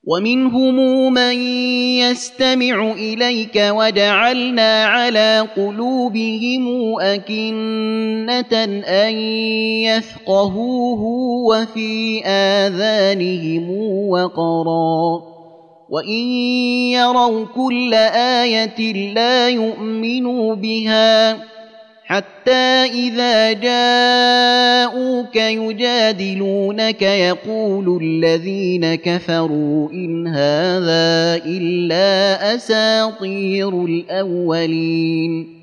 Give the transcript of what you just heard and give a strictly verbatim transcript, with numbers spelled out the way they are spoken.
ومنهم من يستمع إليك وجعلنا على قلوبهم أكنة أن يفقهوه وفي آذانهم وقرا وإن يروا كل آية لا يؤمنوا بها حتى إذا جاءوك يجادلونك يقول الذين كفروا إن هذا إلا أساطير الأولين